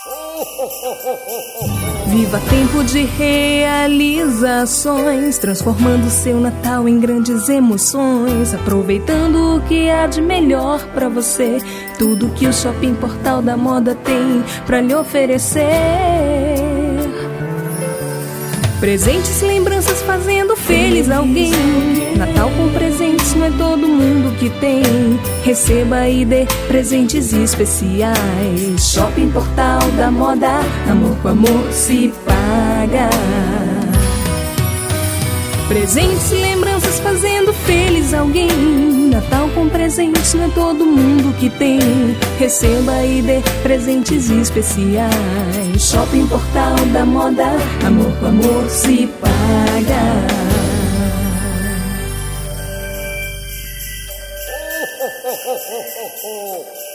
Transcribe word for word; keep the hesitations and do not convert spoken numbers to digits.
Viva tempo de realizações, transformando seu Natal em grandes emoções, aproveitando o que há de melhor pra você, tudo que o Shopping Portal da Moda tem pra lhe oferecer. Presentes, lembranças, fazendo feliz alguém. Natal com presentes não é todo mundo que tem. Receba e dê presentes especiais. Shopping Portal da Moda, amor com amor se paga. Presentes, lembranças, fazendo feliz alguém. Natal com presentes não é todo mundo que tem. Receba e dê presentes especiais. Shopping Portal da Moda, amor com amor se paga. Oh, oh, oh, oh, oh, oh.